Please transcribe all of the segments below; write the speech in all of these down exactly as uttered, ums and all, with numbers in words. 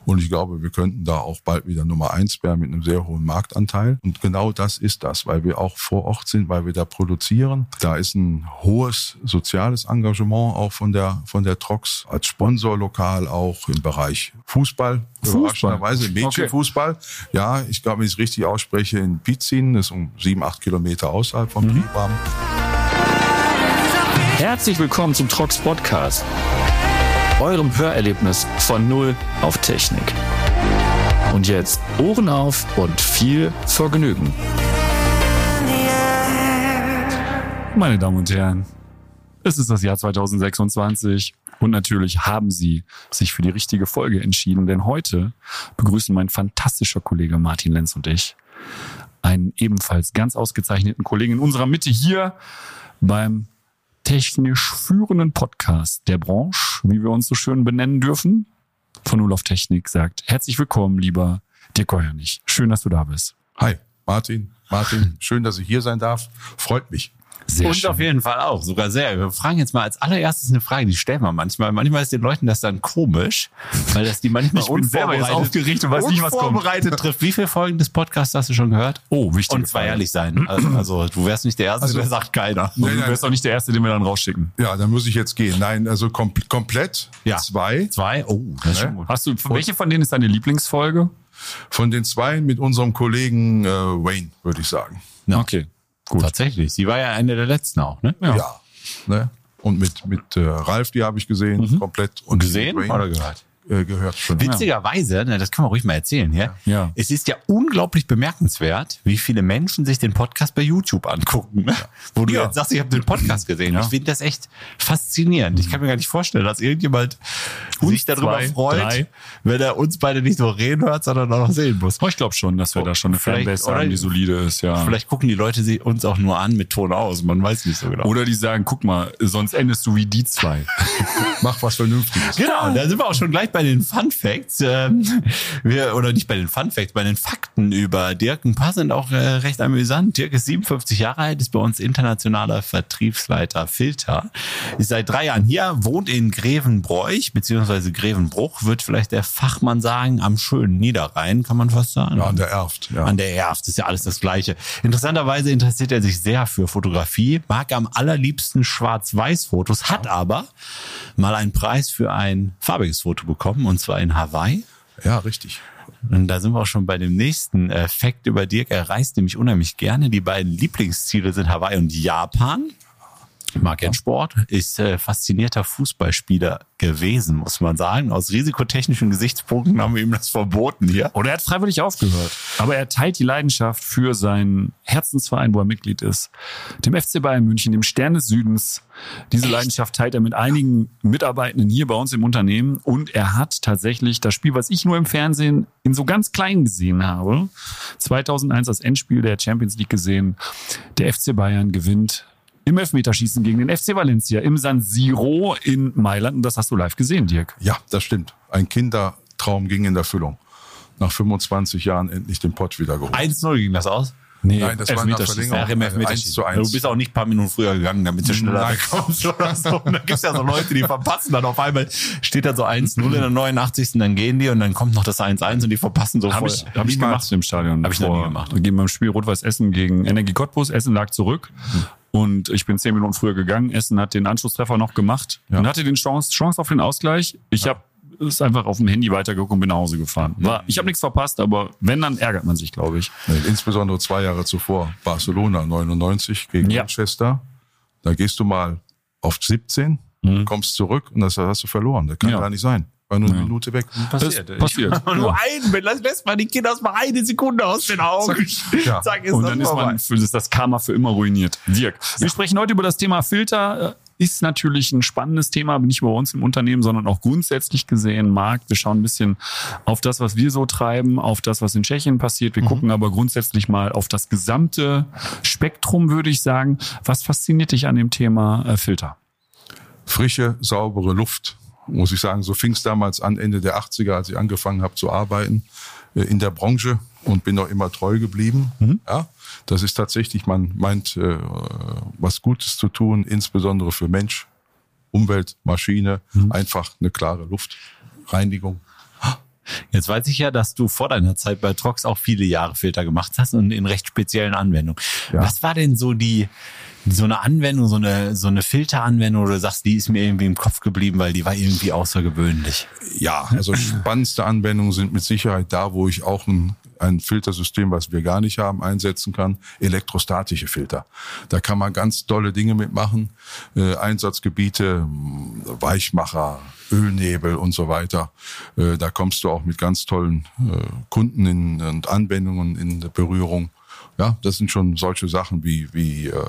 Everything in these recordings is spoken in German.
Und ich glaube, wir könnten da auch bald wieder Nummer eins werden mit einem sehr hohen Marktanteil. Und genau das ist das, weil wir auch vor Ort sind, weil wir da produzieren. Da ist ein hohes soziales Engagement auch von der von der Trox als Sponsor lokal auch im Bereich Fußball. Überraschenderweise Mädchenfußball. Okay. Ja, ich glaube, wenn ich es richtig ausspreche, in Pietzin, das ist um sieben, acht Kilometer außerhalb vom mhm. Triebam. Herzlich willkommen zum Trox Podcast, eurem Hörerlebnis von Null auf Technik. Und jetzt Ohren auf und viel Vergnügen. Meine Damen und Herren, es ist das Jahr zweitausendsechsundzwanzig und natürlich haben Sie sich für die richtige Folge entschieden, denn heute begrüßen mein fantastischer Kollege Martin Lenz und ich einen ebenfalls ganz ausgezeichneten Kollegen in unserer Mitte hier beim technisch führenden Podcast der Branche, wie wir uns so schön benennen dürfen, von Null auf Technik, sagt herzlich willkommen, lieber Dirk Geuernig. Schön, dass du da bist. Hi, Martin. Martin, schön, dass ich hier sein darf. Freut mich. Sehr und schön. Auf jeden Fall auch, sogar sehr. Wir fragen jetzt mal als allererstes eine Frage, die stellen wir manchmal. Manchmal ist den Leuten das dann komisch, weil das die manchmal ich bin selber jetzt aufgeregt und weiß nicht, was kommt. Unvorbereitet trifft. Wie viele Folgen des Podcasts hast du schon gehört? Oh, wichtig. Und zwar ehrlich sein. Also, also du wärst nicht der Erste, also, der sagt keiner. Und du wärst auch nicht der Erste, den wir dann rausschicken. Ja, dann muss ich jetzt gehen. Nein, also kom- komplett ja. zwei. Zwei? Oh, das ist schon gut. Hast du, welche von denen ist deine Lieblingsfolge? Von den zwei mit unserem Kollegen äh, Wayne, würde ich sagen. Ja. Okay. Gut. Tatsächlich. Sie war ja eine der letzten auch, ne? Ja. ja ne? Und mit, mit äh, Ralf, die habe ich gesehen, mhm. komplett. Und gesehen oder gehört? Äh, gehört schon. Witzigerweise, ne, das können wir ruhig mal erzählen hier. Ja. Es ist ja unglaublich bemerkenswert, wie viele Menschen sich den Podcast bei YouTube angucken. Ne? Wo du ja. jetzt sagst, ich habe den Podcast gesehen. Ja. Ich finde das echt faszinierend. Ich kann mir gar nicht vorstellen, dass irgendjemand uns sich darüber zwei, freut, drei. wenn er uns beide nicht nur reden hört, sondern auch noch sehen muss. Oh, ich glaube schon, dass wir oh, da schon eine Fanbase haben, die solide ist. Ja. Vielleicht gucken die Leute sie uns auch nur an mit Ton aus. Man weiß nicht so genau. Oder die sagen, guck mal, sonst endest du wie die zwei. Mach was Vernünftiges. Genau, da sind wir auch schon gleich bei den Fun Facts. Ähm, wir, oder nicht bei den Fun Facts, bei den Fakten über Dirk. Ein paar sind auch äh, recht amüsant. Dirk ist siebenundfünfzig Jahre alt, ist bei uns internationaler Vertriebsleiter Filter. Ist seit drei Jahren hier, wohnt in Grevenbroich, beziehungsweise Grevenbruch, wird vielleicht der Fachmann sagen, am schönen Niederrhein, kann man fast sagen. Ja, an der Erft. Ja. An der Erft, ist ja alles das Gleiche. Interessanterweise interessiert er sich sehr für Fotografie, mag am allerliebsten Schwarz-Weiß-Fotos, hat aber mal einen Preis für ein farbiges Foto bekommen, und zwar in Hawaii. Ja, richtig. Und da sind wir auch schon bei dem nächsten äh, Fact über Dirk. Er reist nämlich unheimlich gerne. Die beiden Lieblingsziele sind Hawaii und Japan. Mag gern Sport, ist äh, faszinierter Fußballspieler gewesen, muss man sagen. Aus risikotechnischen Gesichtspunkten haben wir ihm das verboten hier. Oder er hat freiwillig aufgehört. Aber er teilt die Leidenschaft für seinen Herzensverein, wo er Mitglied ist, dem F C Bayern München, dem Stern des Südens. Diese Echt? Leidenschaft teilt er mit einigen Mitarbeitenden hier bei uns im Unternehmen. Und er hat tatsächlich das Spiel, was ich nur im Fernsehen in so ganz klein gesehen habe, zweitausendeins das Endspiel der Champions League gesehen. Der F C Bayern gewinnt im Elfmeterschießen gegen den F C Valencia im San Siro in Mailand. Und das hast du live gesehen, Dirk. Ja, das stimmt. Ein Kindertraum ging in Erfüllung. Nach fünfundzwanzig Jahren endlich den Pott wieder geholt. eins null ging das aus? Nee, Nein, das war nach Verlängerung. Ja, im Elfmeterschießen. zu eins. Du bist auch nicht ein paar Minuten früher gegangen, damit du schneller wegkommst oder so. Und dann gibt's ja so Leute, die verpassen dann auf einmal. Steht da so eins null in der neunundachtzigsten Dann gehen die und dann kommt noch das eins eins und die verpassen so hab voll. Ich, hab ich gemacht im Stadion. Hab ich noch nie gemacht. Wir gehen beim Spiel Rot-Weiß Essen gegen Energie Cottbus. Essen lag zurück. Hm. Und ich bin zehn Minuten früher gegangen. Essen hat den Anschlusstreffer noch gemacht ja. und hatte den Chance, Chance auf den Ausgleich. Ich ja. habe es einfach auf dem Handy weitergeguckt und bin nach Hause gefahren. War, ich habe nichts verpasst, aber wenn, dann ärgert man sich, glaube ich. Nee, insbesondere zwei Jahre zuvor, Barcelona neunundneunzig gegen ja. Manchester. Da gehst du mal auf siebzehn, mhm. kommst zurück und das hast du verloren. Das kann ja. gar nicht sein. War nur eine ja. Minute weg. Passiert. Das passiert. Ja. Nur ein, das lässt man die Kinder mal eine Sekunde aus den Augen. Ja. Zack, ist und dann ist man für das Karma für immer ruiniert. Dirk, ja. wir sprechen heute über das Thema Filter. Ist natürlich ein spannendes Thema, nicht nur bei uns im Unternehmen, sondern auch grundsätzlich gesehen, Markt. Wir schauen ein bisschen auf das, was wir so treiben, auf das, was in Tschechien passiert. Wir mhm. gucken aber grundsätzlich mal auf das gesamte Spektrum, würde ich sagen. Was fasziniert dich an dem Thema äh, Filter? Frische, saubere Luft. Muss ich sagen, so fing es damals an, Ende der achtziger, als ich angefangen habe zu arbeiten äh, in der Branche und bin auch immer treu geblieben. Mhm. Ja, das ist tatsächlich, man meint, äh, was Gutes zu tun, insbesondere für Mensch, Umwelt, Maschine, mhm. einfach eine klare Luftreinigung. Jetzt weiß ich ja, dass du vor deiner Zeit bei Trox auch viele Jahre Filter gemacht hast und in recht speziellen Anwendungen. Ja. Was war denn so die, so eine Anwendung, so eine, so eine Filteranwendung, wo du sagst, die ist mir irgendwie im Kopf geblieben, weil die war irgendwie außergewöhnlich? Ja, also spannendste Anwendungen sind mit Sicherheit da, wo ich auch ein, ein Filtersystem, was wir gar nicht haben, einsetzen kann. Elektrostatische Filter. Da kann man ganz tolle Dinge mitmachen. Äh, Einsatzgebiete, Weichmacher, Ölnebel und so weiter. Äh, da kommst du auch mit ganz tollen äh, Kunden in, und Anwendungen in Berührung. Ja, das sind schon solche Sachen wie, wie äh,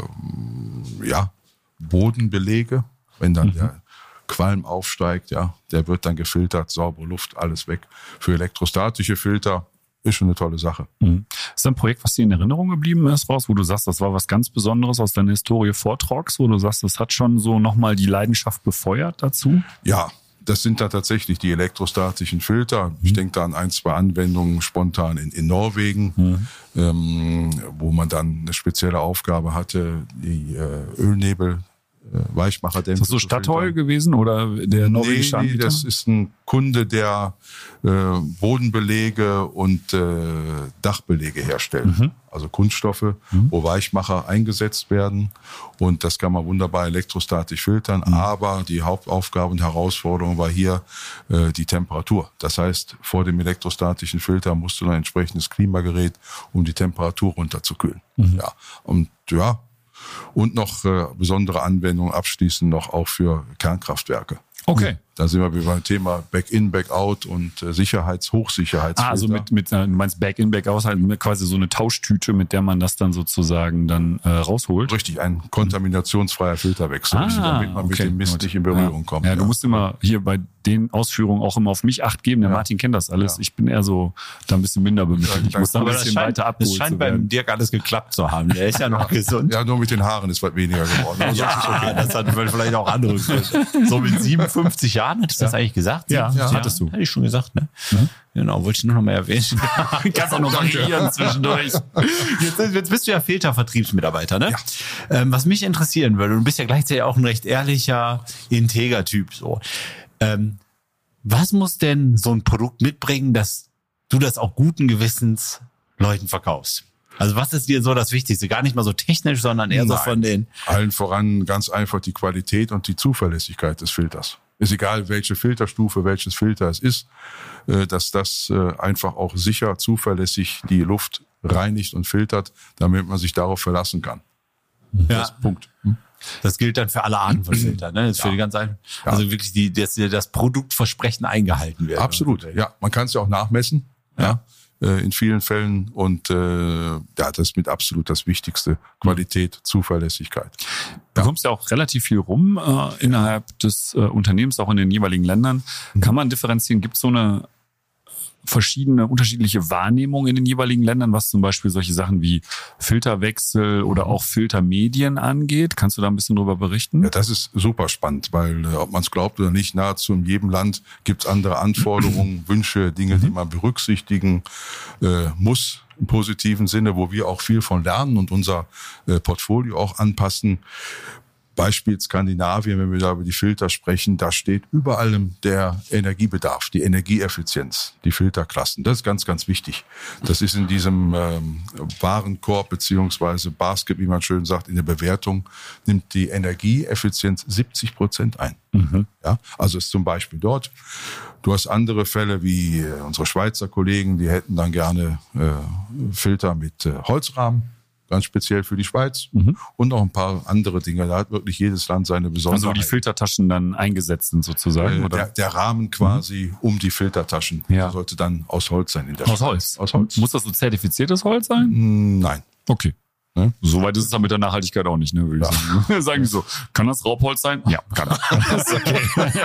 ja, Bodenbelege, wenn dann mhm. der Qualm aufsteigt, ja, der wird dann gefiltert, saubere Luft, alles weg. Für elektrostatische Filter ist schon eine tolle Sache. Mhm. Ist das ein Projekt, was dir in Erinnerung geblieben ist, raus, wo du sagst, das war was ganz Besonderes aus deiner Historie vor Trox, wo du sagst, das hat schon so nochmal die Leidenschaft befeuert dazu? Ja, das sind da tatsächlich die elektrostatischen Filter. Mhm. Ich denke da an ein, zwei Anwendungen spontan in, in Norwegen, mhm. ähm, wo man dann eine spezielle Aufgabe hatte, die äh, Ölnebel, äh, Weichmacherdämpfe. Ist das so Statoil gewesen oder der norwegische Anbieter? Nee, das ist ein Kunde, der äh, Bodenbelege und äh, Dachbelege herstellt. Mhm. Also Kunststoffe, mhm. wo Weichmacher eingesetzt werden. Und das kann man wunderbar elektrostatisch filtern. Mhm. Aber die Hauptaufgabe und Herausforderung war hier äh, die Temperatur. Das heißt, vor dem elektrostatischen Filter musst du ein entsprechendes Klimagerät, um die Temperatur runterzukühlen. Mhm. Ja. Und ja, und noch äh, besondere Anwendungen abschließend noch auch für Kernkraftwerke. Okay. Da sind wir beim Thema Back-in, Back-out und äh, Sicherheits-, Hochsicherheitsfilter. Ah, also mit, mit, du meinst Back-in, Back-out, halt quasi so eine Tauschtüte, mit der man das dann sozusagen dann äh, rausholt? Richtig, ein kontaminationsfreier Filterwechsel, ah, damit man okay. mit dem Mist nicht in Berührung ja. kommt. Ja, ja, du musst immer hier bei den Ausführungen auch immer auf mich Acht geben. Der ja. Martin kennt das alles. Ja. Ich bin eher so da ein bisschen minder bemittelt. Ich muss da ein bisschen scheint, weiter abgeholt Es scheint beim Dirk alles geklappt zu haben. Der ist ja noch gesund. Ja, nur mit den Haaren ist was weniger geworden. Aber ja, ist okay. Das hat vielleicht auch andere Gründe. So mit siebenundfünfzig Jahren, hattest du ja. das eigentlich gesagt? Ja, ja, hattest du. Hatte ich schon gesagt, ne? Mhm. Genau, wollte ich nur noch mal erwähnen. Kannst auch noch variieren zwischendurch. Jetzt, jetzt bist du ja Filtervertriebsmitarbeiter, ne? Ja. Ähm, was mich interessieren würde, du bist ja gleichzeitig auch ein recht ehrlicher, integer Typ, so. Ähm, was muss denn so ein Produkt mitbringen, dass du das auch guten Gewissens Leuten verkaufst? Also was ist dir so das Wichtigste? Gar nicht mal so technisch, sondern eher Nein. so von den... Allen voran ganz einfach die Qualität und die Zuverlässigkeit des Filters. Ist egal, welche Filterstufe, welches Filter es ist, dass das einfach auch sicher, zuverlässig die Luft reinigt und filtert, damit man sich darauf verlassen kann. Ja. Das Punkt. Das gilt dann für alle Arten von Filtern, ne? Das ist ja. für die ganz einfach. Ja. Also wirklich, die, dass das Produktversprechen eingehalten wird. Absolut, ja. Man kann es ja auch nachmessen, ja. ja, in vielen Fällen. Und äh, ja, das ist mit absolut das Wichtigste. Qualität, Zuverlässigkeit. Du kommst ja auch relativ viel rum äh, innerhalb des äh, Unternehmens, auch in den jeweiligen Ländern. Mhm. Kann man differenzieren? Gibt es so eine verschiedene, unterschiedliche Wahrnehmung in den jeweiligen Ländern, was zum Beispiel solche Sachen wie Filterwechsel oder auch Filtermedien angeht? Kannst du da ein bisschen drüber berichten? Ja, das ist super spannend, weil äh, ob man es glaubt oder nicht, nahezu in jedem Land gibt es andere Anforderungen, Wünsche, Dinge, die man berücksichtigen äh, muss im positiven Sinne, wo wir auch viel von lernen und unser äh, Portfolio auch anpassen. Beispiel Skandinavien, wenn wir da über die Filter sprechen, da steht über allem der Energiebedarf, die Energieeffizienz, die Filterklassen. Das ist ganz, ganz wichtig. Das ist in diesem ähm, Warenkorb beziehungsweise Basket, wie man schön sagt, in der Bewertung, nimmt die Energieeffizienz siebzig Prozent ein. Mhm. Ja, also ist zum Beispiel dort. Du hast andere Fälle wie äh, unsere Schweizer Kollegen, die hätten dann gerne äh, Filter mit äh, Holzrahmen. Ganz speziell für die Schweiz mhm. und noch ein paar andere Dinge. Da hat wirklich jedes Land seine Besonderheit. Also wo die Filtertaschen dann eingesetzt sind sozusagen? Äh, oder? Der, der Rahmen quasi mhm. um die Filtertaschen ja. sollte dann aus Holz sein. In der aus Schweiz. Holz? Aus Holz. Muss das so zertifiziertes Holz sein? Nein. Okay. Ne? Soweit ist es dann mit der Nachhaltigkeit auch nicht, ne, würde ich ja. sagen. Sagen die so, kann das Raubholz sein? Ja, kann das. Ist okay.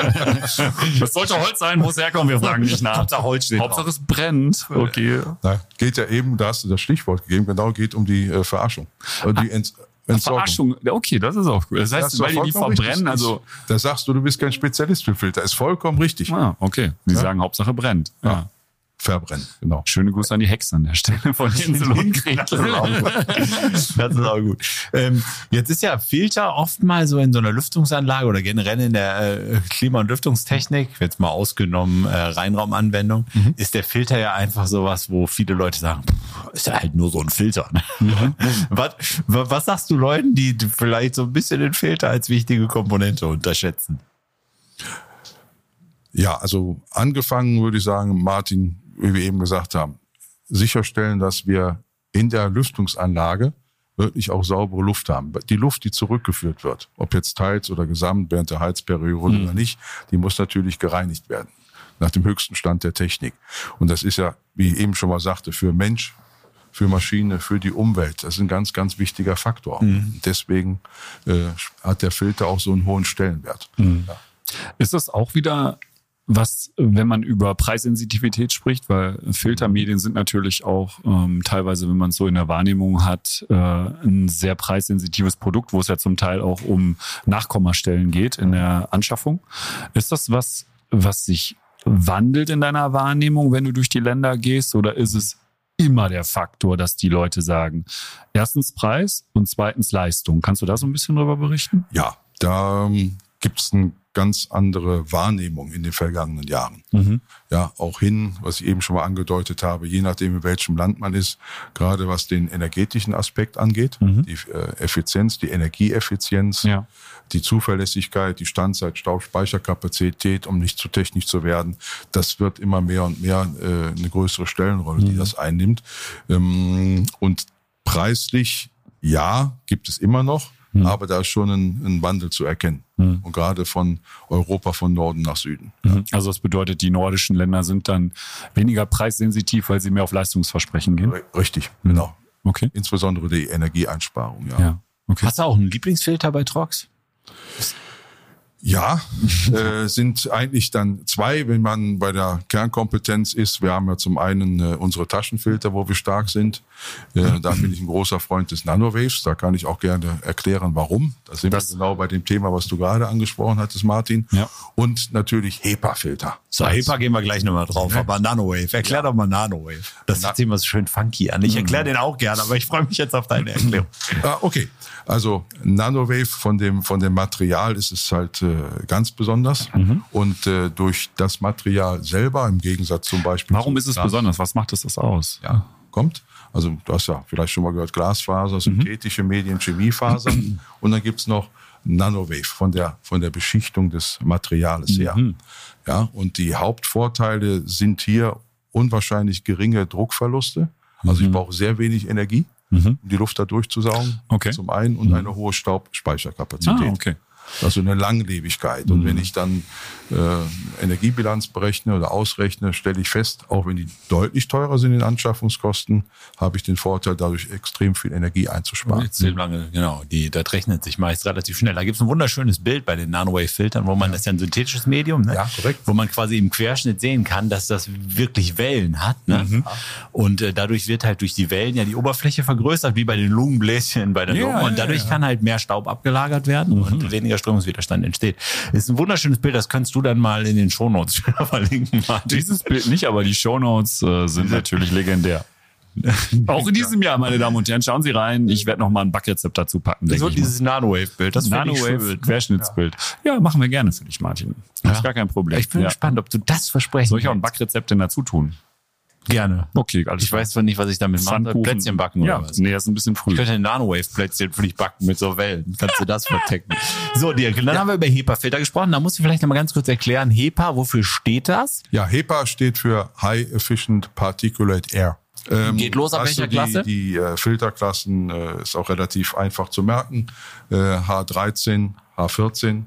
Das sollte Holz sein, wo es herkommt, wir fragen nicht nach. Hauptsache Holz steht Hauptsache es brennt. Okay. Na, geht ja eben, da hast du das Stichwort gegeben, genau geht um die äh, Verarschung. Also die Ent- Verarschung, okay, das ist auch gut. Das heißt, das weil die die verbrennen, also... Da sagst du, du bist kein Spezialist für Filter, ist vollkommen richtig. Ah, okay. Die ja. sagen, Hauptsache brennt. Ja. ja. verbrennen. Genau. Schöne Grüße an die Hexe an der Stelle von Insel und Gretel. Das ist auch gut. Das ist auch gut. Ähm, jetzt ist ja Filter oft mal so in so einer Lüftungsanlage oder generell in der äh, Klima- und Lüftungstechnik, jetzt mal ausgenommen äh, Reinraumanwendung, mhm. ist der Filter ja einfach sowas, wo viele Leute sagen, pff, ist ja halt nur so ein Filter. Ne? Mhm. was, was sagst du Leuten, die vielleicht so ein bisschen den Filter als wichtige Komponente unterschätzen? Ja, also angefangen würde ich sagen, Martin, wie wir eben gesagt haben, sicherstellen, dass wir in der Lüftungsanlage wirklich auch saubere Luft haben. Die Luft, die zurückgeführt wird, ob jetzt teils oder gesamt während der Heizperiode mhm. oder nicht, die muss natürlich gereinigt werden, nach dem höchsten Stand der Technik. Und das ist ja, wie ich eben schon mal sagte, für Mensch, für Maschine, für die Umwelt, das ist ein ganz, ganz wichtiger Faktor. Mhm. Deswegen äh, hat der Filter auch so einen hohen Stellenwert. Mhm. Ja. Ist das auch wieder was, wenn man über Preissensitivität spricht, weil Filtermedien sind natürlich auch ähm, teilweise, wenn man es so in der Wahrnehmung hat, äh, ein sehr preissensitives Produkt, wo es ja zum Teil auch um Nachkommastellen geht in der Anschaffung. Ist das was, was sich wandelt in deiner Wahrnehmung, wenn du durch die Länder gehst, oder ist es immer der Faktor, dass die Leute sagen, erstens Preis und zweitens Leistung? Kannst du da so ein bisschen drüber berichten? Ja, da ähm, gibt es eine ganz andere Wahrnehmung in den vergangenen Jahren. Mhm. Ja, auch hin, was ich eben schon mal angedeutet habe, je nachdem, in welchem Land man ist, gerade was den energetischen Aspekt angeht, mhm. die äh, Effizienz, die Energieeffizienz, ja. die Zuverlässigkeit, die Standzeit, Staubspeicherkapazität, um nicht zu technisch zu werden, das wird immer mehr und mehr äh, eine größere Stellenrolle, mhm. die das einnimmt. Ähm, und preislich, ja, gibt es immer noch, Mhm. aber da ist schon ein, ein Wandel zu erkennen. Mhm. Und gerade von Europa von Norden nach Süden. Mhm. Ja. Also das bedeutet, die nordischen Länder sind dann weniger preissensitiv, weil sie mehr auf Leistungsversprechen gehen? Richtig, mhm. genau. Okay. Insbesondere die Energieeinsparung. Ja. Ja. Okay. Hast du auch einen Lieblingsfilter bei Trox? Ja, äh, sind eigentlich dann zwei, wenn man bei der Kernkompetenz ist. Wir haben ja zum einen äh, unsere Taschenfilter, wo wir stark sind. Äh, da bin ich ein großer Freund des Nanowaves. Da kann ich auch gerne erklären, warum. Da sind das wir genau bei dem Thema, was du gerade angesprochen hattest, Martin. Ja. Und natürlich HEPA-Filter. So, HEPA gehen wir gleich nochmal drauf. Ja. Aber Nanowave, erklär ja. doch mal Nanowave. Das hört sich immer so schön funky an. Ich erkläre den auch gerne, aber ich freue mich jetzt auf deine Erklärung. Ah, okay. Also Nanowave von dem von dem Material ist es halt äh, ganz besonders mhm. und äh, durch das Material selber im Gegensatz zum Beispiel. Warum ist es Glas, besonders? Was macht es das aus? Ja, kommt. Also du hast ja vielleicht schon mal gehört, Glasfaser, synthetische mhm. Medien, Chemiefaser und dann gibt's noch Nanowave von der von der Beschichtung des Materials her. Mhm. Ja, und die Hauptvorteile sind hier unwahrscheinlich geringe Druckverluste. Also mhm. ich brauche sehr wenig Energie. Mhm. um die Luft da durchzusaugen, okay. zum einen, und mhm. eine hohe Staubspeicherkapazität. Ah, okay. Also eine Langlebigkeit. Und mhm. wenn ich dann äh, Energiebilanz berechne oder ausrechne, stelle ich fest, auch wenn die deutlich teurer sind in Anschaffungskosten, habe ich den Vorteil, dadurch extrem viel Energie einzusparen. Extrem lange, genau. Die, das rechnet sich meist relativ schnell. Da gibt es ein wunderschönes Bild bei den Nanowave-Filtern, wo man, ja. das ist ja ein synthetisches Medium, ne? Ja, korrekt. Wo man quasi im Querschnitt sehen kann, dass das wirklich Wellen hat. Ne? Mhm. Und äh, dadurch wird halt durch die Wellen ja die Oberfläche vergrößert, wie bei den Lungenbläschen bei der ja, Lunge. Und dadurch ja, ja. kann halt mehr Staub abgelagert werden mhm. und weniger Strömungswiderstand entsteht. Das ist ein wunderschönes Bild, das kannst du dann mal in den Shownotes verlinken. Martin. Dieses Bild nicht, aber die Shownotes äh, sind natürlich legendär. Auch in diesem Jahr, meine Damen und Herren, schauen Sie rein. Ich werde noch mal ein Backrezept dazu packen. Das wird dieses Nanowave-Bild. Das Nanowave-Querschnittsbild. Ja. ja, machen wir gerne für dich, Martin. Das ist ja. gar kein Problem. Ich bin ja. gespannt, ob du das versprechen Soll ich auch ein Backrezept denn dazu tun? Gerne. Okay, alles Ich klar. weiß zwar nicht, was ich damit mache. Plätzchen backen ja, oder was? Nee, das ist ein bisschen früh. Ich könnte ein Nanowave-Plätzchen für dich backen mit so Wellen. Kannst du das vertecken? So, Dirk, dann ja. haben wir über HEPA-Filter gesprochen. Da musst du vielleicht noch mal ganz kurz erklären, HEPA, wofür steht das? Ja, HEPA steht für High Efficient Particulate Air. Ähm, Geht los ab welcher die, Klasse? Die äh, Filterklassen äh, ist auch relativ einfach zu merken. Äh, H dreizehn, H vierzehn,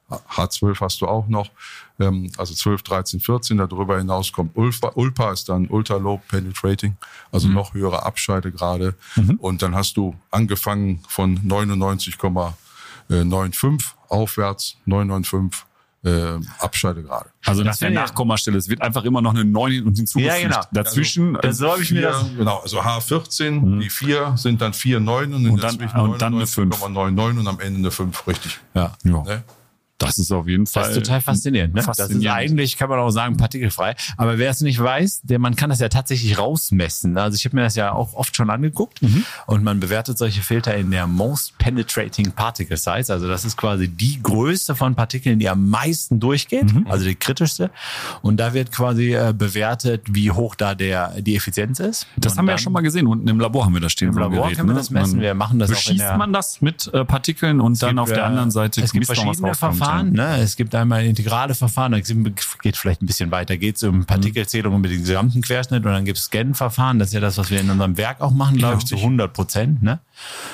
H zwölf hast du auch noch. Ähm, also zwölf, dreizehn, vierzehn. Darüber hinaus kommt Ulpa. Ulpa ist dann Ultra Low Penetrating, also mhm. noch höhere Abscheidegrade. Mhm. Und dann hast du angefangen von neunundneunzig Komma fünfundneunzig aufwärts, neunundneunzig Äh, Abscheidegrade. Also nach der Nachkommastelle, es wird einfach immer noch eine neun hinzugefügt. Ja, genau. Dazwischen, also, so habe ich mir das. Genau, also H vierzehn, mhm. die vier sind dann vier Komma neun und, und dann, und dann eine fünf Komma neunundneunzig und am Ende eine fünf, richtig. Ja, ja. Ne? Das ist auf jeden Fall. Das ist total faszinierend. Ne? faszinierend. Das ist eigentlich, kann man auch sagen, partikelfrei. Aber wer es nicht weiß, der, man kann das ja tatsächlich rausmessen. Also ich habe mir das ja auch oft schon angeguckt. Mhm. Und man bewertet solche Filter in der Most Penetrating Particle Size. Also das ist quasi die Größe von Partikeln, die am meisten durchgeht. Mhm. Also die kritischste. Und da wird quasi äh, bewertet, wie hoch da der die Effizienz ist. Das und haben wir ja schon mal gesehen. Unten im Labor haben wir das stehen. Im Labor Gerät, können wir ne? das messen. Wir machen das auch in Beschießt der, man das mit äh, Partikeln und dann gibt, auf der anderen Seite es gibt misst man, was verschiedene rauskommt, Verfahren. ja. Ne? Es gibt einmal integrale Verfahren, da geht vielleicht ein bisschen weiter, geht es um Partikelzählung mit dem gesamten Querschnitt und dann gibt es Scan-Verfahren, das ist ja das, was wir in unserem Werk auch machen, glaube ich, zu hundert Prozent. Ne?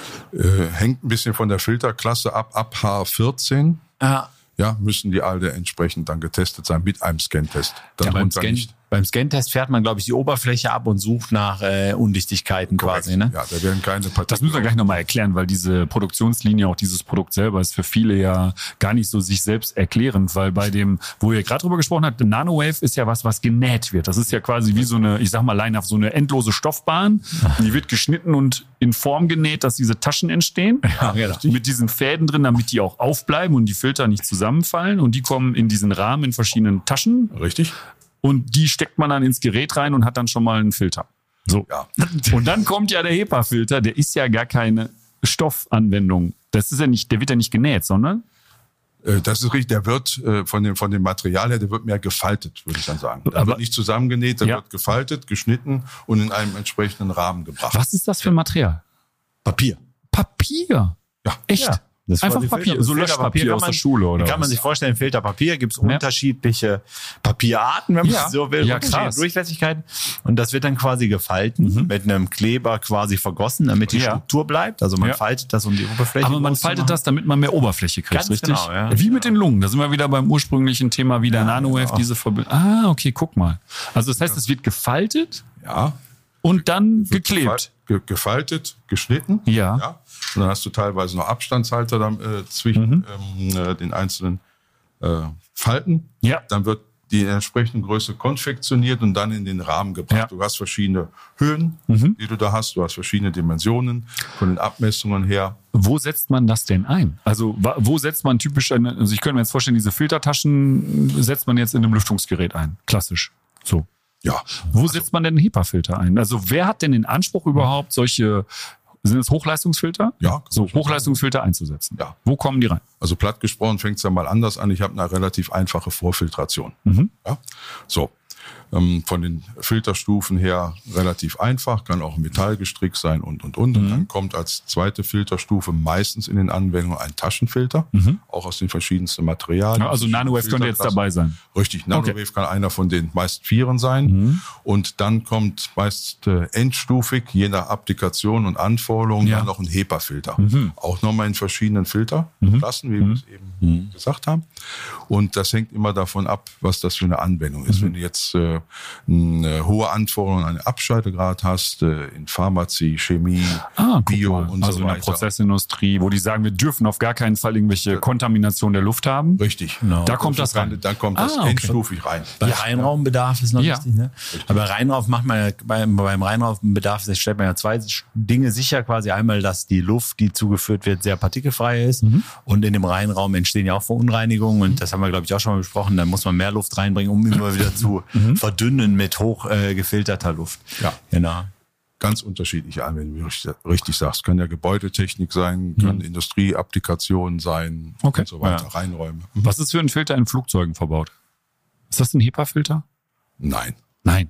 Äh, hängt ein bisschen von der Filterklasse ab, ab H vierzehn. Ja. Ja, müssen die alle entsprechend dann getestet sein mit einem Scan-Test. Ja, beim, Darunter Scan, nicht. beim Scan-Test fährt man, glaube ich, die Oberfläche ab und sucht nach äh, Undichtigkeiten Korrekt. quasi. Ne? Ja, da werden keine Partikel. Das müssen wir gleich nochmal erklären, weil diese Produktionslinie, auch dieses Produkt selber, ist für viele ja gar nicht so sich selbst erklärend, weil bei dem, wo ihr gerade drüber gesprochen habt, Nanowave ist ja was, was genäht wird. Das ist ja quasi wie so eine, ich sag mal leinhaft, so eine endlose Stoffbahn. Die wird geschnitten und in Form genäht, dass diese Taschen entstehen. Ja, genau. Mit diesen Fäden drin, damit die auch aufbleiben und die Filter nicht zusammenfallen. Und die kommen in diesen Rahmen in verschiedenen Taschen. Richtig. Und die steckt man dann ins Gerät rein und hat dann schon mal einen Filter. So. Ja. Und dann kommt ja der HEPA-Filter, der ist ja gar keine Stoffanwendung. Das ist ja nicht, der wird ja nicht genäht, sondern? Äh, Das ist richtig, der wird äh, von dem, von dem Material her, der wird mehr gefaltet, würde ich dann sagen. Der Aber- wird nicht zusammengenäht, der Ja. wird gefaltet, geschnitten und in einem entsprechenden Rahmen gebracht. Was ist das für ein Material? Papier. Papier. Ja. Echt? Ja. Das Einfach war die Papier, Filter- so Filterpapier Löschpapier kann aus der man- Schule oder Kann man was? sich vorstellen, Filterpapier gibt es Ja. unterschiedliche Papierarten, wenn man Ja. so will, Ja, unterschiedliche krass. Durchlässigkeiten. Und das wird dann quasi gefalten, mit einem Kleber quasi vergossen, damit die Ja. Struktur bleibt. Also man Ja. faltet das, um die Oberfläche Aber man groß zu faltet machen. das, damit man mehr Oberfläche kriegt, Ganz richtig? genau, ja. Wie mit den Lungen. Da sind wir wieder beim ursprünglichen Thema, wie der Nanowave, genau. diese Verbindung. Ah, okay, guck mal. Also das heißt, es wird gefaltet Ja. und dann Wird geklebt. Ge gefaltet, geschnitten. Ja. ja. Und dann hast du teilweise noch Abstandshalter dann, äh, zwischen ähm, äh, den einzelnen äh, Falten. Ja. Dann wird die entsprechende Größe konfektioniert und dann in den Rahmen gebracht. Ja. Du hast verschiedene Höhen, die du da hast. Du hast verschiedene Dimensionen von den Abmessungen her. Wo setzt man das denn ein? Also wa- wo setzt man typisch eine, also ich könnte mir jetzt vorstellen, diese Filtertaschen setzt man jetzt in einem Lüftungsgerät ein. Klassisch. So. Ja. Wo setzt man denn einen HEPA-Filter ein? Also wer hat denn den Anspruch überhaupt, solche, sind es Hochleistungsfilter? Ja. So, Hochleistungsfilter einzusetzen. Ja. Wo kommen die rein? Also platt gesprochen fängt es ja mal anders an. Ich habe eine relativ einfache Vorfiltration. Ja? So. Ähm, von den Filterstufen her relativ einfach, kann auch Metallgestrick sein und, und, und. Und dann kommt als zweite Filterstufe meistens in den Anwendungen ein Taschenfilter, auch aus den verschiedensten Materialien. Ja, also Nanowave könnte jetzt dabei sein. Richtig, Nanowave kann einer von den meist Vieren sein. Und dann kommt meist äh, endstufig, je nach Applikation und Anforderungen, Ja. dann noch ein HEPA-Filter. Auch nochmal in verschiedenen Filterklassen, wie wir es eben gesagt haben. Und das hängt immer davon ab, was das für eine Anwendung ist. Wenn du jetzt äh, eine hohe Anforderung an den Abschaltegrad hast, äh, in Pharmazie, Chemie, Ah, guck Bio mal. und also so in der weiter. Prozessindustrie, wo die sagen, wir dürfen auf gar keinen Fall irgendwelche Kontamination der Luft haben. Richtig. Da kommt das rein. Dann kommt das Ah, okay. endstufig rein. Bei Reinraumbedarf ist noch Ja. wichtig, ne? Aber Reinraum macht man ja, beim, beim Reinraumbedarf stellt man ja zwei Dinge sicher, quasi einmal, dass die Luft, die zugeführt wird, sehr partikelfrei ist. Und in dem Reinraum entstehen ja auch Verunreinigungen. Und das haben wir, glaube ich, auch schon mal besprochen. Da muss man mehr Luft reinbringen, um immer wieder zu verdünnen mit hoch äh, gefilterter Luft. Ja. Genau. Ganz unterschiedliche Anwendungen, wie du richtig, richtig sagst. Kann ja Gebäudetechnik sein, kann Industrieapplikationen sein Okay. und so weiter, Ja. Reinräume. Was ist für ein Filter in Flugzeugen verbaut? Ist das ein HEPA-Filter? Nein, Nein.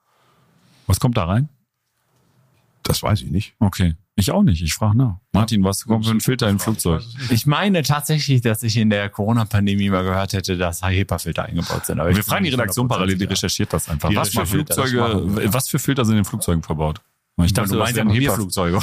Was kommt da rein? das weiß ich nicht. Okay. Ich auch nicht. Ich frage nach. Martin, was kommt für ein Filter in Flugzeug? Ich meine tatsächlich, dass ich in der Corona-Pandemie mal gehört hätte, dass HEPA-Filter eingebaut sind. Aber ich Wir bin fragen die nicht Redaktion parallel, die hundertprozentig recherchiert das einfach. Die Was für recherchiert das, Flugzeuge, das machen wir. was für Filter sind in Flugzeugen verbaut? Ich sicher. dachte, Du das meinst ja wären HEPA. Papierflugzeuge.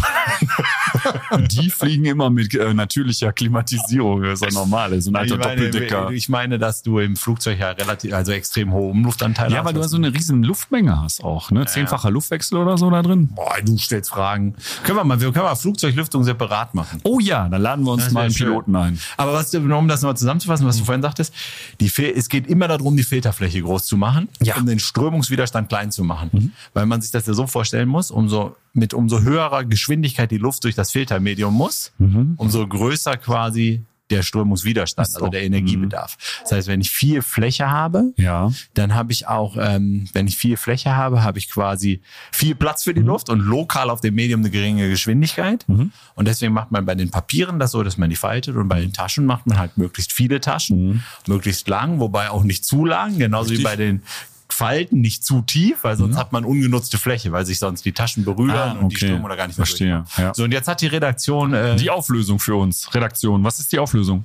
Die fliegen immer mit äh, natürlicher Klimatisierung. Das ist ja normal. Das ist ein alter Ich meine, Doppeldecker. ich meine, dass du im Flugzeug ja relativ, also extrem hohe Umluftanteile Ja, hast. weil du so eine riesen Luftmenge hast auch, ne? Zehnfacher Luftwechsel oder so da drin. Boah, du stellst Fragen. Können wir mal, wir können mal Flugzeuglüftung separat machen. Oh ja, dann laden wir uns Das mal wär einen schön. Piloten ein. Aber was, nur um das nochmal zusammenzufassen, was du vorhin sagtest, die, Fil- es geht immer darum, die Filterfläche groß zu machen, Ja. um den Strömungswiderstand klein zu machen. Weil man sich das ja so vorstellen muss, umso, mit umso höherer Geschwindigkeit die Luft durch das Filtermedium muss, umso größer quasi der Strömungswiderstand, Ist also auch, der Energiebedarf. Das heißt, wenn ich viel Fläche habe, Ja. dann habe ich auch, ähm, wenn ich viel Fläche habe, habe ich quasi viel Platz für die Mhm. Luft und lokal auf dem Medium eine geringe Geschwindigkeit. Mhm. Und deswegen macht man bei den Papieren das so, dass man die faltet, und bei den Taschen macht man halt möglichst viele Taschen, Mhm. möglichst lang, wobei auch nicht zu lang, genauso Richtig. wie bei den Falten nicht zu tief, weil sonst hat man ungenutzte Fläche, weil sich sonst die Taschen berühren Ah, und die okay. Strömung da gar nicht mehr Verstehe, durchkommen. ja. So, und jetzt hat die Redaktion äh, Die Auflösung für uns, Redaktion. Was ist die Auflösung?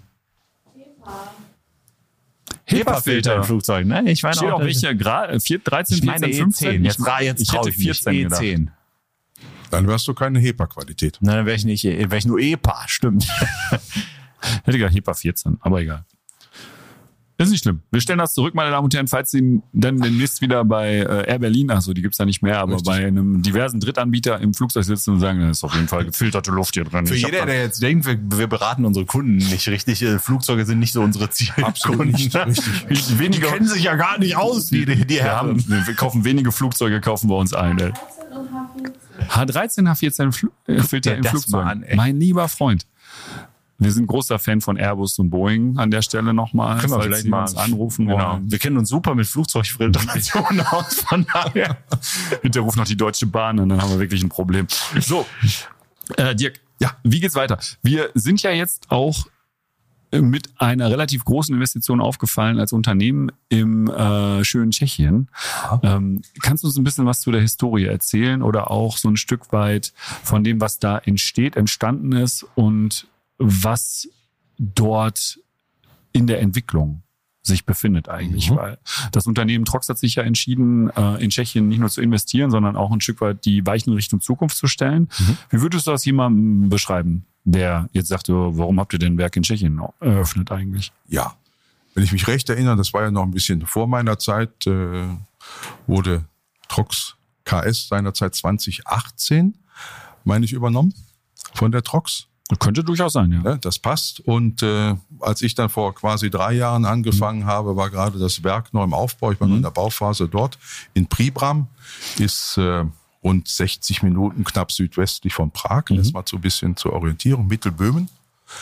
HEPA-Filter im Flugzeug. Ne? Ich meine Steht auch, auch welche Grad? vier, dreizehn, Ich meine vierzehn, fünfzehn? E zehn. Jetzt, ra- jetzt, ich trau hätte ich mich. vierzehn gedacht. E zehn. Dann wärst du keine HEPA-Qualität. Na, dann wäre ich nicht, wäre ich nur E P A, stimmt. Hätte gedacht HEPA vierzehn, aber egal. Ist nicht schlimm. Wir stellen das zurück, meine Damen und Herren, falls Sie dann demnächst wieder bei äh, Air Berlin, also die gibt's da nicht mehr, aber Richtig. bei einem diversen Drittanbieter im Flugzeug sitzen und sagen, da ist auf jeden Fall gefilterte Luft hier drin. Für Ich hab jeder, da- der jetzt denkt, wir, wir beraten unsere Kunden nicht richtig, äh, Flugzeuge sind nicht so unsere Zielkunden. Absolut nicht, richtig. Die weniger, kennen sich ja gar nicht aus, die, die, die wir, haben, Herren. wir kaufen wenige Flugzeuge, kaufen wir uns ein. Ey. H dreizehn, H vierzehn Fl äh, Filter dir im das Flugzeug. mal an, ey. Mein lieber Freund. Wir sind großer Fan von Airbus und Boeing an der Stelle nochmal, Können wir falls vielleicht Sie mal uns anrufen Genau. wollen. Wir kennen uns super mit Flugzeugfiltration aus, von daher. Bitte ruf noch die Deutsche Bahn und dann haben wir wirklich ein Problem. So, äh, Dirk, ja, wie geht's weiter? Wir sind ja jetzt auch mit einer relativ großen Investition aufgefallen als Unternehmen im äh, schönen Tschechien. Ähm, kannst du uns ein bisschen was zu der Historie erzählen oder auch so ein Stück weit von dem, was da entsteht, entstanden ist und was dort in der Entwicklung sich befindet eigentlich, Mhm. weil das Unternehmen Trox hat sich ja entschieden, äh, in Tschechien nicht nur zu investieren, sondern auch ein Stück weit die Weichen Richtung Zukunft zu stellen. Mhm. Wie würdest du das jemandem beschreiben, der jetzt sagt, oh, warum habt ihr denn ein Werk in Tschechien eröffnet eigentlich? Ja, wenn ich mich recht erinnere, das war ja noch ein bisschen vor meiner Zeit, äh, wurde Trox K S seinerzeit zwanzig achtzehn, meine ich, übernommen von der Trox. Könnte durchaus sein, ja. Ne, das passt. Und äh, als ich dann vor quasi drei Jahren angefangen mhm. habe, war gerade das Werk noch im Aufbau. Ich war mhm. noch in der Bauphase dort. In Pribram ist äh, rund sechzig Minuten knapp südwestlich von Prag. Mhm. Das mal so ein bisschen zur Orientierung. Mittelböhmen.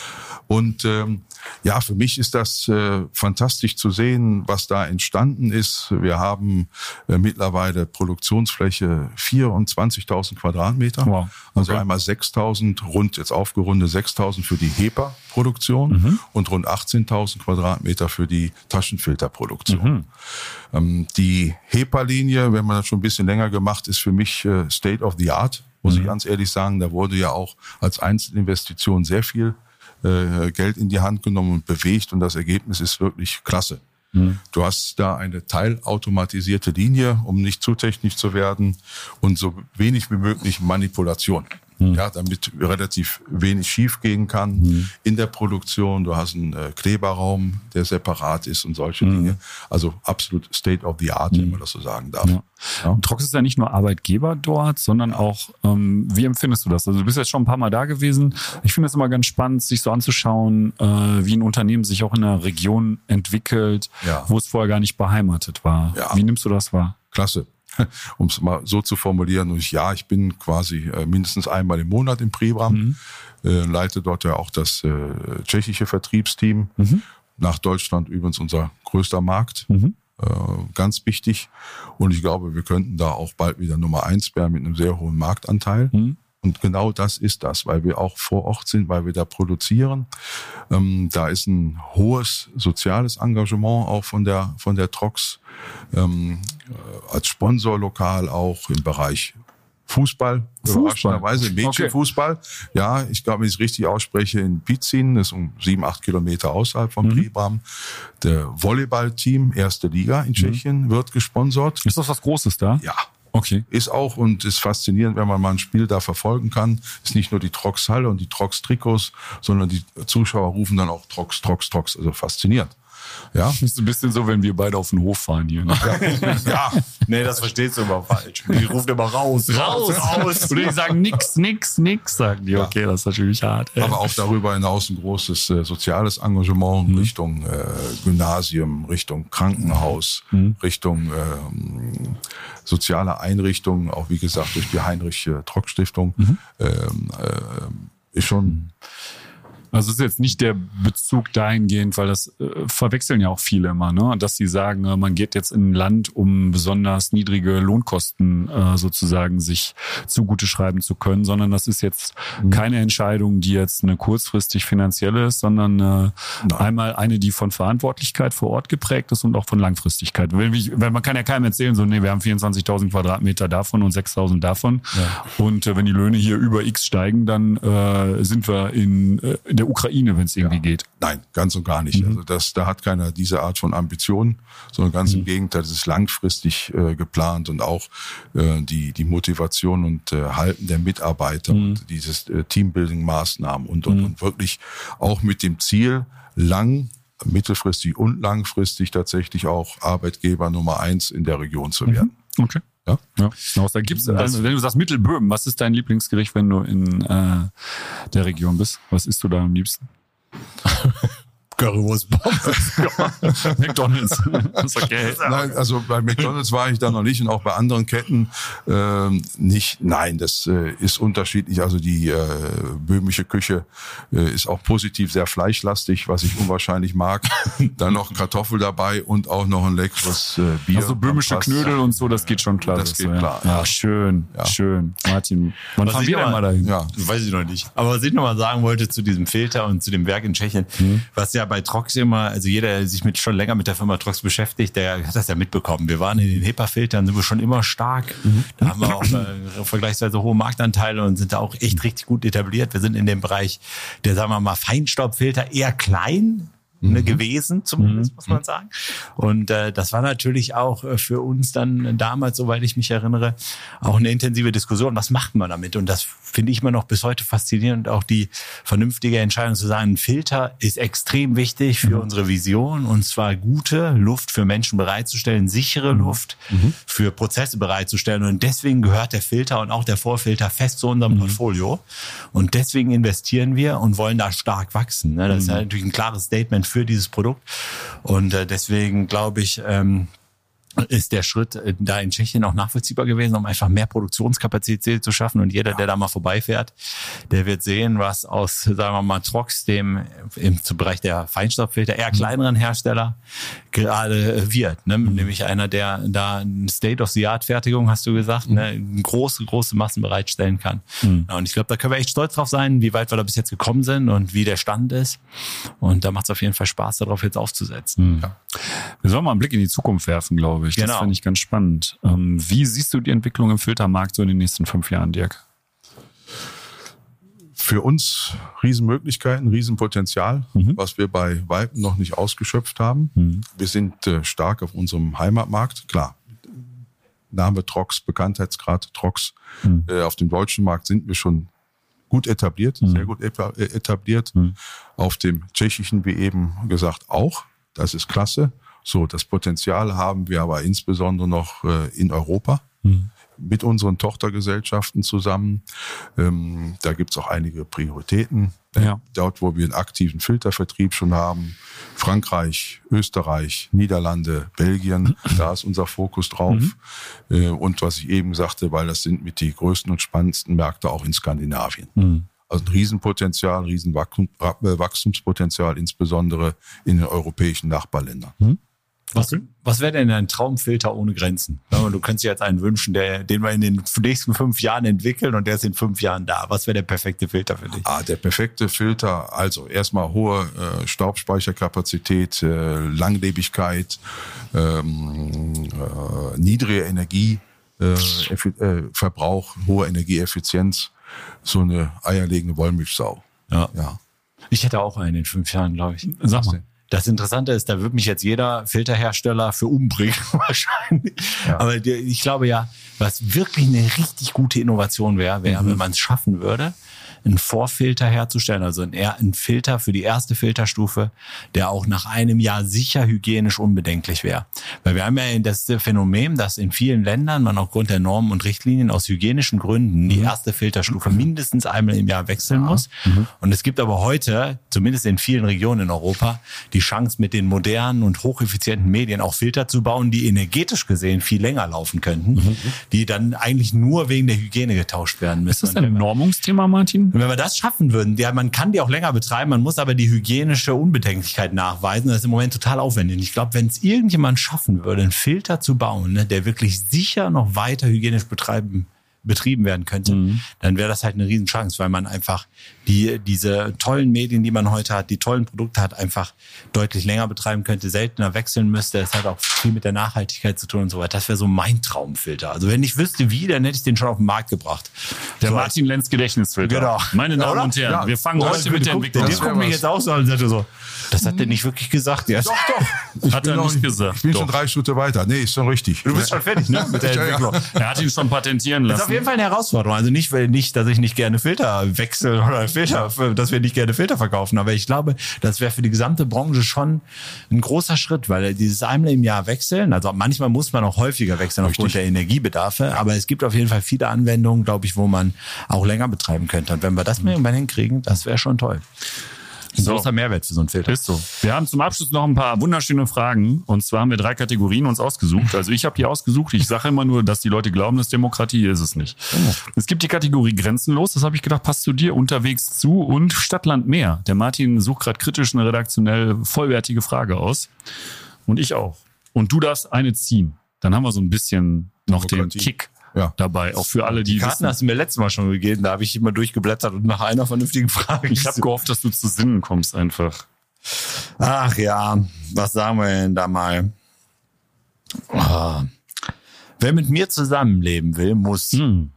Und ähm, ja, für mich ist das äh, fantastisch zu sehen, was da entstanden ist. Wir haben äh, mittlerweile Produktionsfläche vierundzwanzigtausend Quadratmeter. Wow. Okay. Also einmal sechstausend, rund jetzt aufgerundet sechstausend für die HEPA-Produktion Mhm. und rund achtzehntausend Quadratmeter für die Taschenfilterproduktion. Mhm. Ähm, die HEPA-Linie, wenn man das schon ein bisschen länger gemacht, ist für mich äh, State of the Art, muss Mhm. ich ganz ehrlich sagen. Da wurde ja auch als Einzelinvestition sehr viel äh, Geld in die Hand genommen und bewegt und das Ergebnis ist wirklich klasse. Mhm. Du hast da eine teilautomatisierte Linie, um nicht zu technisch zu werden und so wenig wie möglich Manipulation. Mhm. Ja, damit relativ wenig schief gehen kann mhm. in der Produktion. Du hast einen äh, Kleberraum, der separat ist und solche mhm. Dinge. Also absolut State of the Art, mhm. wenn man das so sagen darf. Ja. Ja. Trox ist ja nicht nur Arbeitgeber dort, sondern auch, ähm, wie empfindest du das? Also du bist jetzt schon ein paar Mal da gewesen. Ich finde es immer ganz spannend, sich so anzuschauen, äh, wie ein Unternehmen sich auch in einer Region entwickelt, Ja. wo es vorher gar nicht beheimatet war. Ja. Wie nimmst du das wahr? Klasse. Um es mal so zu formulieren. Und ich, ja, ich bin quasi äh, mindestens einmal im Monat in Pribram, mhm. äh, leite dort ja auch das äh, tschechische Vertriebsteam. Mhm. Nach Deutschland übrigens unser größter Markt. Mhm. Äh, ganz wichtig. Und ich glaube, wir könnten da auch bald wieder Nummer eins werden mit einem sehr hohen Marktanteil. Mhm. Und genau das ist das, weil wir auch vor Ort sind, weil wir da produzieren. Ähm, da ist ein hohes soziales Engagement auch von der von der Trox ähm, als Sponsor lokal auch im Bereich Fußball, überraschenderweise Mädchenfußball. Okay. Ja, ich glaube, wenn ich es richtig ausspreche, in Pizin, das ist um sieben, acht Kilometer außerhalb von mhm. Pribram. Der Volleyballteam, erste Liga in Tschechien, mhm. wird gesponsert. Ist das was Großes da? Ja. Okay. Ist auch und ist faszinierend, wenn man mal ein Spiel da verfolgen kann. Ist nicht nur die Trox-Halle und die Trox-Trikots, sondern die Zuschauer rufen dann auch Trox, Trox, Trox. Also faszinierend. Ja. Das ist ein bisschen so, wenn wir beide auf den Hof fahren hier. Ne? Ja. ja. Nee, das verstehst du immer falsch. Die rufen immer raus, raus, raus. Oder die sagen nix, nix, nix, sagen die. Okay, das ist natürlich hart. Ey. Aber auch darüber hinaus ein großes äh, soziales Engagement mhm. Richtung äh, Gymnasium, Richtung Krankenhaus, mhm. Richtung äh, soziale Einrichtungen, auch wie gesagt durch die Heinrich-Trock-Stiftung. Mhm. Ähm, äh, ist schon... Also es ist jetzt nicht der Bezug dahingehend, weil das äh, verwechseln ja auch viele immer, ne? Dass sie sagen, äh, man geht jetzt in ein Land, um besonders niedrige Lohnkosten äh, sozusagen sich zugute schreiben zu können, sondern das ist jetzt mhm. keine Entscheidung, die jetzt eine kurzfristig finanzielle ist, sondern äh, einmal eine, die von Verantwortlichkeit vor Ort geprägt ist und auch von Langfristigkeit. Weil, weil man kann ja keinem erzählen, so nee, wir haben vierundzwanzigtausend Quadratmeter davon und sechstausend davon ja. und äh, wenn die Löhne hier über X steigen, dann äh, sind wir in, äh, in der Ukraine, wenn es irgendwie ja. geht. Nein, ganz und gar nicht. Mhm. Also das, da hat keiner diese Art von Ambitionen, sondern ganz mhm. im Gegenteil, das ist langfristig äh, geplant und auch äh, die die Motivation und äh, Halten der Mitarbeiter mhm. und dieses äh, Teambuilding-Maßnahmen und, und, mhm. und wirklich auch mit dem Ziel, lang, mittelfristig und langfristig tatsächlich auch Arbeitgeber Nummer eins in der Region zu werden. Mhm. Okay. Ja, ja. Da gibt's, also wenn du sagst Mittelböhmen, was ist dein Lieblingsgericht, wenn du in äh, der Region bist? Was isst du da am liebsten? Currywurst Pommes. McDonald's. Das ist okay. Nein, also bei McDonald's war ich da noch nicht und auch bei anderen Ketten äh, nicht. Nein, das äh, ist unterschiedlich. Also die äh, böhmische Küche äh, ist auch positiv sehr fleischlastig, was ich unwahrscheinlich mag. Dann noch Kartoffel dabei und auch noch ein leckeres äh, Bier. Also böhmische Knödel und so, das geht schon klar. Das geht so, ja. klar. Ja, schön, ja. schön. Martin, wann fahren wir denn mal dahin? Ja, weiß ich noch nicht. Aber was ich noch mal sagen wollte zu diesem Filter und zu dem Werk in Tschechien, hm. was ja bei Trox immer, also jeder, der sich mit schon länger mit der Firma Trox beschäftigt, der hat das ja mitbekommen. Wir waren in den HEPA-Filtern, sind wir schon immer stark. Mhm. Da haben wir auch äh, vergleichsweise hohe Marktanteile und sind da auch echt richtig gut etabliert. Wir sind in dem Bereich der, sagen wir mal, Feinstaubfilter eher klein ne, mhm. gewesen, zumindest, mhm. muss man sagen. Und äh, das war natürlich auch äh, für uns dann damals, soweit ich mich erinnere, auch eine intensive Diskussion. Was macht man damit? Und das finde ich immer noch bis heute faszinierend, auch die vernünftige Entscheidung zu sagen, ein Filter ist extrem wichtig für mhm. unsere Vision, und zwar gute Luft für Menschen bereitzustellen, sichere mhm. Luft mhm. für Prozesse bereitzustellen. Und deswegen gehört der Filter und auch der Vorfilter fest zu unserem mhm. Portfolio. Und deswegen investieren wir und wollen da stark wachsen. Das mhm. ist ja natürlich ein klares Statement für dieses Produkt. Und deswegen glaube ich, ähm, ist der Schritt da in Tschechien auch nachvollziehbar gewesen, um einfach mehr Produktionskapazität zu schaffen. Und jeder, der da mal vorbeifährt, der wird sehen, was aus, sagen wir mal, Trox, dem im Bereich der Feinstaubfilter eher kleineren Hersteller gerade wird. Ne? Mhm. Nämlich einer, der da eine State-of-the-Art-Fertigung, hast du gesagt, mhm. ne? große, große Massen bereitstellen kann. Mhm. Und ich glaube, da können wir echt stolz drauf sein, wie weit wir da bis jetzt gekommen sind und wie der Stand ist. Und da macht es auf jeden Fall Spaß, darauf jetzt aufzusetzen. Mhm. Ja. Wir sollen mal einen Blick in die Zukunft werfen, glaube ich. Das genau. finde ich ganz spannend. Ähm, wie siehst du die Entwicklung im Filtermarkt so in den nächsten fünf Jahren, Dirk? Für uns Riesenmöglichkeiten, Riesenpotenzial, mhm. was wir bei Weitem noch nicht ausgeschöpft haben. Mhm. Wir sind äh, stark auf unserem Heimatmarkt. Klar, Name Trox, Bekanntheitsgrad Trox. Mhm. Äh, auf dem deutschen Markt sind wir schon gut etabliert, mhm. sehr gut etabliert. Mhm. Auf dem tschechischen, wie eben gesagt, auch. Das ist klasse. So, das Potenzial haben wir aber insbesondere noch äh, in Europa mhm. mit unseren Tochtergesellschaften zusammen. Ähm, da gibt's auch einige Prioritäten. Ja. Dort, wo wir einen aktiven Filtervertrieb schon haben, Frankreich, Österreich, Niederlande, Belgien, da ist unser Fokus drauf. Mhm. Äh, und was ich eben sagte, weil das sind mit die größten und spannendsten Märkte auch in Skandinavien. Mhm. Also ein Riesenpotenzial, Riesenwachstumspotenzial, insbesondere in den europäischen Nachbarländern. Mhm. Was, was wäre denn ein Traumfilter ohne Grenzen? Du könntest dir jetzt einen wünschen, der, den wir in den nächsten fünf Jahren entwickeln, und der ist in fünf Jahren da. Was wäre der perfekte Filter für dich? Ah, der perfekte Filter, also erstmal hohe äh, Staubspeicherkapazität, äh, Langlebigkeit, ähm, äh, niedrige Energieverbrauch, äh, hohe Energieeffizienz, so eine eierlegende Wollmilchsau. Ja. ja. Ich hätte auch einen in fünf Jahren, glaube ich. Sag mal. Das Interessante ist, da wird mich jetzt jeder Filterhersteller für umbringen wahrscheinlich. Ja. Aber ich glaube ja, was wirklich eine richtig gute Innovation wäre, wäre, mhm. wenn man es schaffen würde, einen Vorfilter herzustellen, also ein, ein Filter für die erste Filterstufe, der auch nach einem Jahr sicher hygienisch unbedenklich wäre. Weil wir haben ja das Phänomen, dass in vielen Ländern man aufgrund der Normen und Richtlinien aus hygienischen Gründen die erste Filterstufe mindestens einmal im Jahr wechseln ja. muss. Mhm. Und es gibt aber heute, zumindest in vielen Regionen in Europa, die Chance, mit den modernen und hocheffizienten Medien auch Filter zu bauen, die energetisch gesehen viel länger laufen könnten, mhm. die dann eigentlich nur wegen der Hygiene getauscht werden müssen. Ist das ein Normungsthema, Martin? Und wenn wir das schaffen würden, ja, man kann die auch länger betreiben, man muss aber die hygienische Unbedenklichkeit nachweisen. Das ist im Moment total aufwendig. Ich glaube, wenn es irgendjemand schaffen würde, einen Filter zu bauen, ne, der wirklich sicher noch weiter hygienisch betreiben betrieben werden könnte, mhm. dann wäre das halt eine Riesenchance, weil man einfach die diese tollen Medien, die man heute hat, die tollen Produkte hat, einfach deutlich länger betreiben könnte, seltener wechseln müsste. Es hat auch viel mit der Nachhaltigkeit zu tun und so weiter. Das wäre so mein Traumfilter. Also wenn ich wüsste wie, dann hätte ich den schon auf den Markt gebracht. Der so Martin Lenz Gedächtnisfilter. Genau. Meine Damen Oder? und Herren, Ja. wir fangen Oder heute mit der Entwicklung Der an. guckt mich jetzt auch so an und sagt so, das hat der nicht wirklich gesagt. Ja. Doch, doch. Ich Hat bin er noch nicht gesagt. Ich bin Doch. schon drei Schritte weiter. Nee, ist schon richtig. Du bist schon fertig, ne? Mit der Ja, ja. Entwicklung. Er hat ihn schon patentieren Das ist auf lassen. jeden Fall eine Herausforderung. Also nicht, weil nicht, dass ich nicht gerne Filter wechsle oder Filter, dass wir nicht gerne Filter verkaufen. Aber ich glaube, das wäre für die gesamte Branche schon ein großer Schritt, weil dieses einmal im Jahr wechseln, also manchmal muss man auch häufiger wechseln aufgrund der Energiebedarfe. Aber es gibt auf jeden Fall viele Anwendungen, glaube ich, wo man auch länger betreiben könnte. Und wenn wir das mal irgendwann hinkriegen, das wäre schon toll. Ein So. großer Mehrwert für so einen Filter. Ist so. Wir haben zum Abschluss noch ein paar wunderschöne Fragen. Und zwar haben wir drei Kategorien uns ausgesucht. Also ich habe die ausgesucht. Ich sage immer nur, dass die Leute glauben, das ist Demokratie. Ist es nicht. Es gibt die Kategorie Grenzenlos. Das habe ich gedacht, passt zu dir. Unterwegs zu und Stadt, Land, Meer. Der Martin sucht gerade kritisch eine redaktionell vollwertige Frage aus. Und ich auch. Und du darfst eine ziehen. Dann haben wir so ein bisschen noch den Demokratie. Kick Ja. dabei. Auch für alle, die Die Karten wissen. hast du mir letztes Mal schon gegeben. Da habe ich immer durchgeblättert und nach einer vernünftigen Frage. Ich habe gehofft, dass du zu Sinnen kommst einfach. Ach ja, was sagen wir denn da mal? Ah. Wer mit mir zusammenleben will, muss Hm.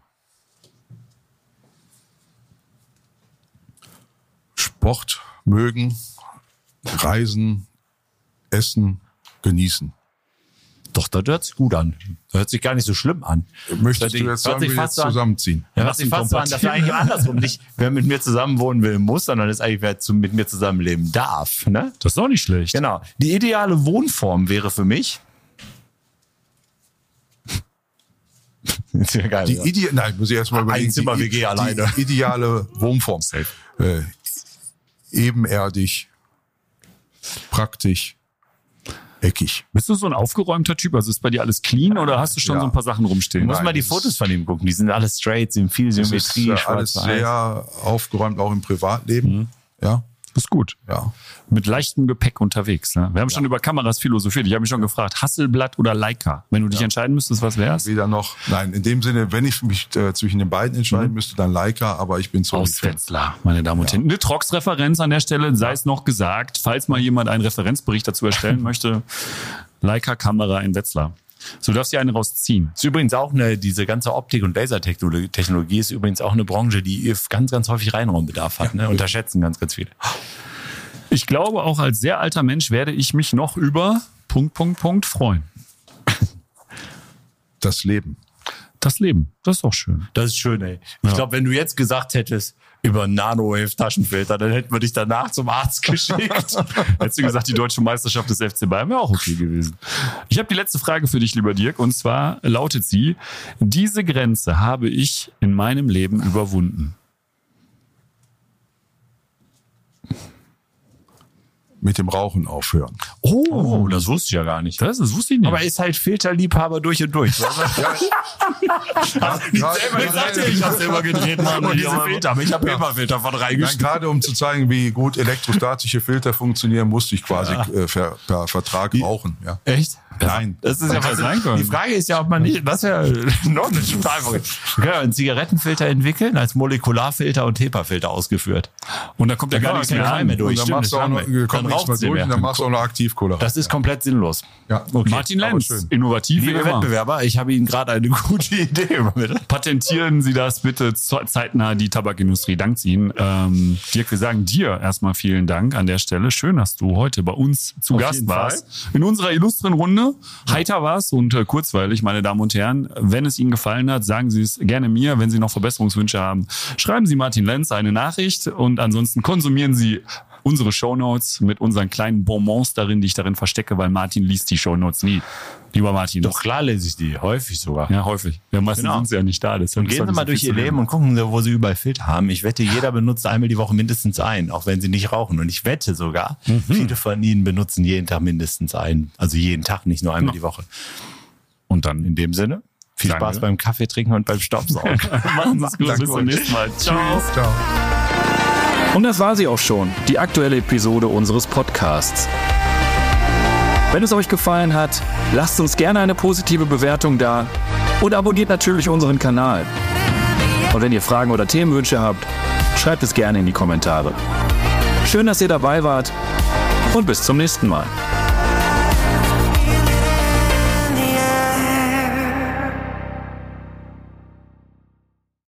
Sport mögen, reisen, essen, genießen. Doch, das hört sich gut an. Das hört sich gar nicht so schlimm an. Möchtest Das du hört jetzt sich sagen, wir fast jetzt so an- zusammenziehen? Ja, hört sich fast so an, dass wir eigentlich andersrum nicht, wer mit mir zusammen wohnen will, muss, sondern ist eigentlich, wer zu, mit mir zusammenleben darf. Ne? Das ist auch nicht schlecht. Genau. Die ideale Wohnform wäre für mich. ist ja geil. Die oder? Ide Nein, muss ich erst mal Ein überlegen. Zimmer die, W G die alleine. ideale Wohnform. Äh, ebenerdig, praktisch, eckig. Bist du so ein aufgeräumter Typ? Also ist bei dir alles clean oder hast du schon Ja. so ein paar Sachen rumstehen? Muss Nein, mal die das Fotos von ihm gucken. Die sind alle straight, sind viel Es ist Symmetrie, äh, alles schwarz-weiß. sehr aufgeräumt, auch im Privatleben. Mhm. Ja, Ist gut. ja. Mit leichtem Gepäck unterwegs. Ne? Wir haben schon über Kameras philosophiert. Ich habe mich schon gefragt, Hasselblatt oder Leica? Wenn du dich entscheiden müsstest, was wär's? Weder noch. Nein, in dem Sinne, wenn ich mich äh, zwischen den beiden entscheiden müsste, dann Leica, aber ich bin so Aus Wetzlar, meine Damen und Herren. Eine Trox-Referenz an der Stelle, sei es noch gesagt, falls mal jemand einen Referenzbericht dazu erstellen möchte. Leica-Kamera in Wetzlar. So, du darfst dir eine rausziehen. Ist übrigens auch eine, diese ganze Optik- und Lasertechnologie Technologie ist übrigens auch eine Branche, die ganz, ganz häufig Reinraumbedarf hat. Ne? Unterschätzen ganz, ganz viele. Ich glaube, auch als sehr alter Mensch werde ich mich noch über Punkt, Punkt, Punkt freuen. Das Leben. Das Leben, das ist doch schön. Das ist schön, ey. Ich glaube, wenn du jetzt gesagt hättest, über Nano-Wave-Taschenfilter, dann hätten wir dich danach zum Arzt geschickt. Hättest du gesagt, die deutsche Meisterschaft des F C Bayern wäre auch okay gewesen. Ich habe die letzte Frage für dich, lieber Dirk, und zwar lautet sie: Diese Grenze habe ich in meinem Leben überwunden. Mit dem Rauchen aufhören. Oh, das wusste ich ja gar nicht. Das, das wusste ich nicht. Aber er ist halt Filterliebhaber durch und durch. Gerade- ich habe selber gedreht, Mann. Und Diese diese Filter, aber ich habe immer Filter von Nein, reingestellt. gerade um zu zeigen, wie gut elektrostatische Filter funktionieren, musste ich quasi äh, per, per Vertrag rauchen. Ja. Echt? Nein. Das ist ja Hätte was sein können. Die Frage ist ja, ob man nicht, das ist ja noch eine total verrückt. Wir können ja einen Zigarettenfilter entwickeln, als Molekularfilter und HEPA-Filter ausgeführt. Und da kommt ja gar kommt nichts kein mehr Qualm rein. mehr durch. Und dann Stimmt, machst du das auch noch, haben wir. komm Dann nichts mehr raucht's durch nicht und mehr. dann machst du auch noch Aktivkohle. Das ist komplett sinnlos. Ja. Okay. Martin aber Lenz, schön. innovativ wie Liebe immer. Wettbewerber, ich habe Ihnen gerade eine gute Idee übermittelt. Patentieren Sie das bitte ze- zeitnah, die Tabakindustrie. Dankt Ihnen. Ähm, Dirk, wir sagen dir erstmal vielen Dank an der Stelle. Schön, dass du heute bei uns zu Auf Gast jeden warst. In unserer illustren Runde. Heiter war's und äh, kurzweilig, meine Damen und Herren. Wenn es Ihnen gefallen hat, sagen Sie es gerne mir. Wenn Sie noch Verbesserungswünsche haben, schreiben Sie Martin Lenz eine Nachricht und ansonsten konsumieren Sie unsere Shownotes mit unseren kleinen Bonbons darin, die ich darin verstecke, weil Martin liest die Shownotes nie. Lieber Martin. Doch klar lese ich die, häufig sogar. Ja, häufig. Ja, meistens Genau. sind sie ja nicht da. Deshalb Und ist gehen halt Sie mal so durch viel Ihr zu reden. Leben und gucken Sie, wo Sie überall Filter haben. Ich wette, jeder benutzt einmal die Woche mindestens einen, auch wenn Sie nicht rauchen. Und ich wette sogar, viele von Ihnen benutzen jeden Tag mindestens einen. Also jeden Tag, nicht nur einmal die Woche. Und dann In dem Sinne, Viel Danke. Spaß beim Kaffee trinken und beim Staubsaugen. Machen Sie es gut. Danke Bis zum euch. nächsten Mal. Ciao. Ciao. Und das war sie auch schon, die aktuelle Episode unseres Podcasts. Wenn es euch gefallen hat, lasst uns gerne eine positive Bewertung da und abonniert natürlich unseren Kanal. Und wenn ihr Fragen oder Themenwünsche habt, schreibt es gerne in die Kommentare. Schön, dass ihr dabei wart und bis zum nächsten Mal.